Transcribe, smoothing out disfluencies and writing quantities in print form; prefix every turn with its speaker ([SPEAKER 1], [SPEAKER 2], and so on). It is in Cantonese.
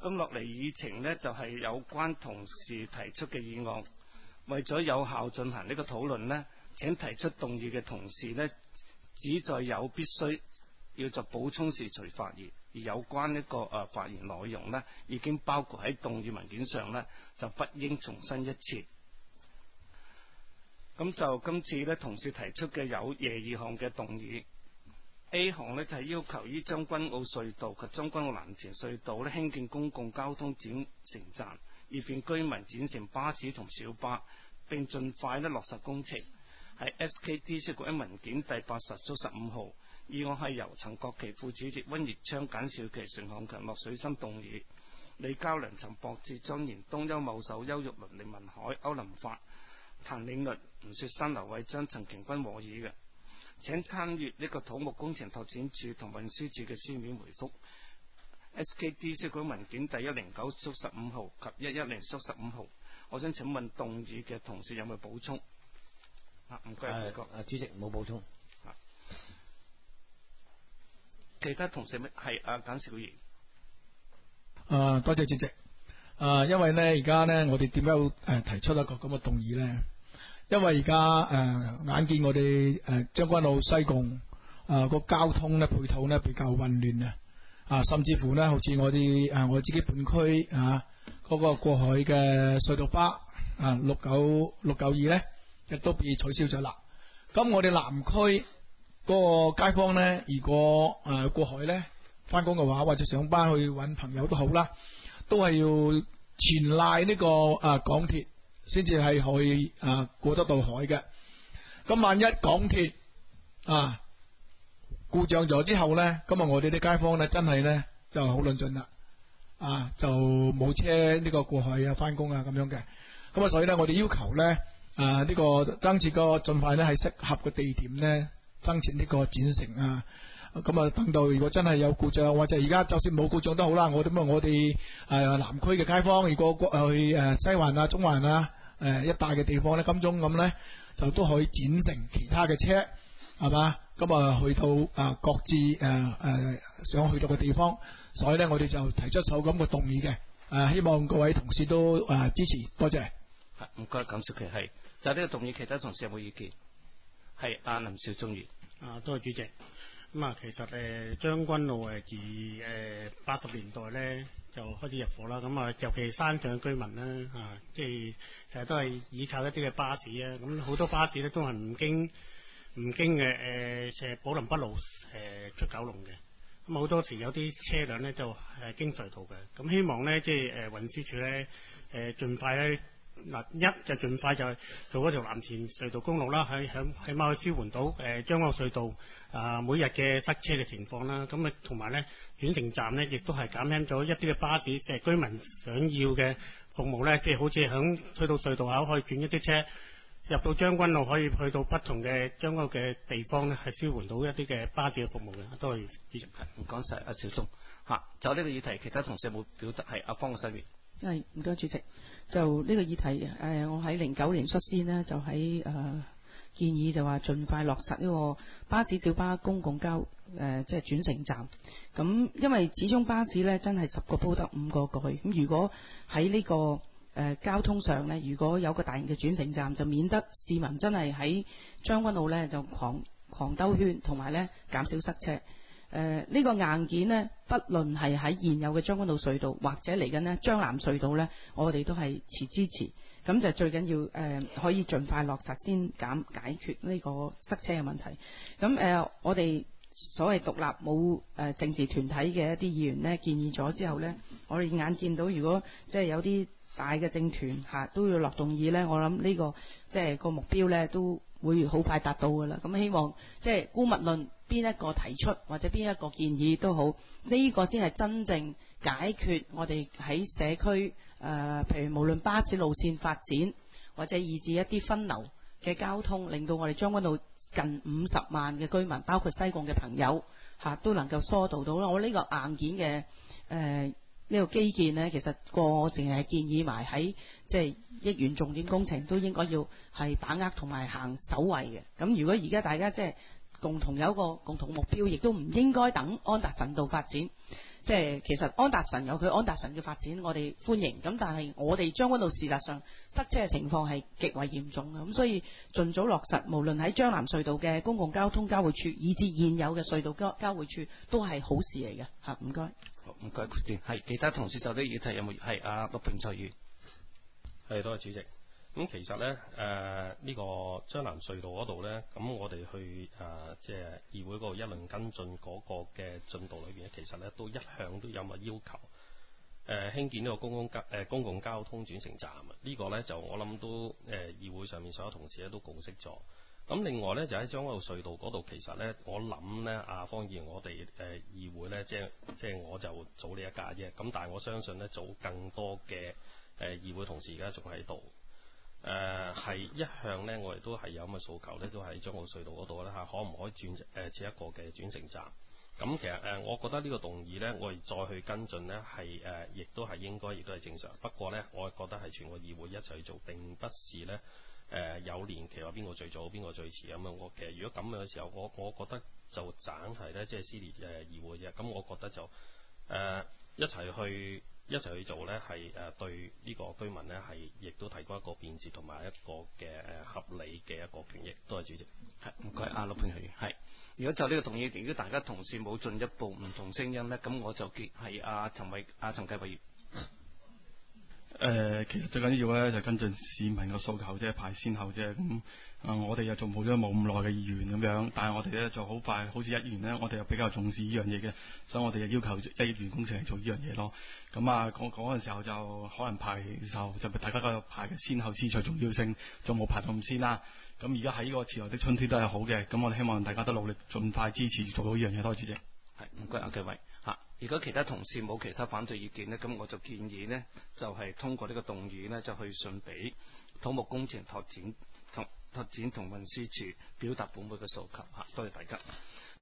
[SPEAKER 1] 咁落嚟議程呢，就係有關同事提出嘅議案。為咗有效進行呢個討論呢，請提出動議嘅同事呢，只在有必須要作補充時隨發言，而有關呢個發言內容呢，已經包括喺動議文件上呢，就不應重申一次。咁就今次呢，同事提出嘅有廿二項嘅動議。A 項呢，就係要求於將軍澳隧道及將軍澳藍田隧道呢，興建公共交通轉乘站，以便居民轉乘巴士同小巴，並盡快呢落實工程。係 SKDC 局文件第80/15號。議案係由陳國旗副主席、溫業昌、簡少琪、陳漢強、駱水深動議，李嘉良、陳博志、張延東、邱茂秀、邱玉麟、李文海、歐林發、譚嶺律、吳雪山、劉偉章、陳瓊君和議嘅。請參閱呢個土木工程拓展署同運輸署嘅書面回覆 SKDC 局文件第109/15號及110/15號。我想請問動議嘅同事有冇補充？唔該，
[SPEAKER 2] 主席冇補充。
[SPEAKER 1] 其他同事係簡少賢。
[SPEAKER 3] 多謝主席。因為呢而家呢，我哋點解要提出一個咁嘅動議呢？因為而家眼見我哋將軍澳西貢個交通呢配套呢比較混亂甚至乎呢好似我哋我自己本區嗰個過海嘅隧道巴692呢亦都被取消咗啦。咁我哋南區嗰個街坊呢，如果過海呢翻工嘅話，或者上班去搵朋友都好啦，都係要前賴呢個港鐵先至係可以過得到海嘅。咁萬一港鐵故障咗之後呢，咁我哋啲街坊呢真係呢就好論盡啦，就冇車呢個過海翻工咁樣嘅。咁所以呢，我哋要求呢呢個增設個盡快呢係適合嘅地點呢，增設呢個轉乘咁等到如果真係有故障，或者而家就算冇故障都好啦，我哋南區嘅街坊如果去西環中環一帶嘅地方呢，金鐘咁呢，就都可以轉乘其他嘅車，係嘛？咁去到各自想去到嘅地方，所以呢，我哋就提出首咁嘅動議嘅，希望各位同事都支持，多謝。
[SPEAKER 1] 唔該，感謝佢係就呢個動議，其他同事有冇意見？係林少忠議。
[SPEAKER 4] 多謝主席。咁其實將軍澳自80年代咧就開始入伙啦。咁尤其山上嘅居民咧即係成日都係依靠一啲嘅巴士啊。咁好多巴士咧都係唔經嘅寶林北路出九龍嘅。咁好多時有啲車輛咧就係經隧道嘅。咁希望咧即係運輸署咧盡快咧。一就盡快就做嗰條藍田隧道公路啦，起碼去舒緩到將軍澳隧道每日嘅塞車嘅情況啦。咁同埋咧轉乘站咧，亦都係減輕咗一啲嘅巴士居民想要嘅服務咧，即係好似響去到隧道口可以轉一啲車入到將軍澳，可以去到不同嘅將軍澳嘅地方咧，係舒緩到一啲嘅巴士嘅服務嘅。多謝主席。
[SPEAKER 1] 唔該晒，小忠就呢個議題，其他同事有冇表達？係阿方嘅西面。
[SPEAKER 5] 係唔該主席，就呢個議題我喺09年率先呢，就喺建議就話盡快落實呢個巴士小巴公共即係轉乘站。咁因為始終巴士呢真係10個鋪得5個過去，咁如果喺呢個交通上呢，如果有個大型嘅轉乘站，就免得市民真係喺將軍澳呢就狂兜圈，同埋呢減少塞車。呢個硬件呢，不論係喺現有嘅將軍澳隧道，或者嚟緊呢將藍隧道呢，我哋都係持支持。咁就最緊要可以盡快落實先解決呢個塞車嘅問題。咁我哋所謂獨立冇政治團體嘅一啲議員呢，建議咗之後呢，我哋眼見到如果即係有啲大嘅政團都要落動議呢，我諗呢個即係個目標呢都會好快達到㗎啦。咁希望即係姑勿論邊一個提出或者邊一個建議都好，呢個先係真正解決我哋喺社區譬如無論巴士路線發展或者以至一啲分流嘅交通，令到我哋將軍澳近50萬嘅居民，包括西貢嘅朋友都能夠疏導到啦。我呢個硬件嘅呢個基建呢，其實我淨係建議埋喺即係億元重點工程都應該要係把握同埋行首位嘅。咁如果而家大家即係共同有一個共同目標，亦都唔應該等安達臣道發展， 即係其實安達臣有佢安達臣嘅發展，我哋歡迎。咁但係我哋將軍澳事實上塞車嘅情況係極為嚴重嘅，咁所以盡早落實，無論喺將南隧道嘅公共交通交匯處，以至現有嘅隧道交匯處，都係好事嚟嘅嚇。唔該。
[SPEAKER 1] 好，唔該，係其他同事就啲議題有冇？係陸平才議員。
[SPEAKER 2] 係，多謝主席。咁其實呢，呢個將南隧道嗰度呢，咁我哋去即係議會嗰度一輪跟進嗰個嘅進度裏邊，其實呢都一向都有乜要求。興建呢個公共交通轉乘站呢個呢，就我諗都議會上面所有同事咧都共識咗。咁另外呢，就喺將軍澳隧道嗰度，其實呢，我諗呢，方議員我哋議會呢，即係我就早呢一屆啫。咁但係我相信呢，早更多嘅議會同事而家仲喺度。係一向呢，我哋都係有咁嘅訴求呢，都喺將軍澳隧道嗰度呢，可唔可以設一個嘅轉乘站？咁其實我覺得呢個動議呢，我哋再去跟進呢，係亦都係應該，亦都係正常。不過呢，我覺得係全個議會一齊去做，並不是呢有年期話邊個最早邊個最遲咁樣。我其實如果咁樣嘅時候，我覺得就盞係呢，即係撕裂議會啫。咁我覺得就一齊去做呢，係對呢個居民呢，係亦都提供一個便捷同埋一個嘅合理嘅一個權益。多謝主席。
[SPEAKER 1] 係，唔該，陸平議員。係，如果就呢個動議，如果大家同事冇進一步唔同聲音呢，咁我就結係陳繼偉議員。
[SPEAKER 6] 其實最緊要咧就跟進市民嘅訴求，即係排先後啫。咁我哋又做冇咁耐嘅議員咁樣，但係我哋咧就好快，好似一員呢，我哋又比較重視呢樣嘢嘅，所以我哋就要求一億元工程嚟做呢樣嘢咯。咁嗰陣時候就可能排嘅時候，就大家個排嘅先後次序重要性，就冇排到咁先啦。咁而家喺呢個遲來的春天都係好嘅，咁我哋希望大家都努力，盡快支持做到呢樣嘢。多謝主席。
[SPEAKER 1] 係，唔該，繼偉。如果其他同事冇其他反對意見呢，咁我就建議呢，就係通過呢個動議呢，就去信俾土木工程拓展同運輸署，表達本會嘅訴求。多謝大家。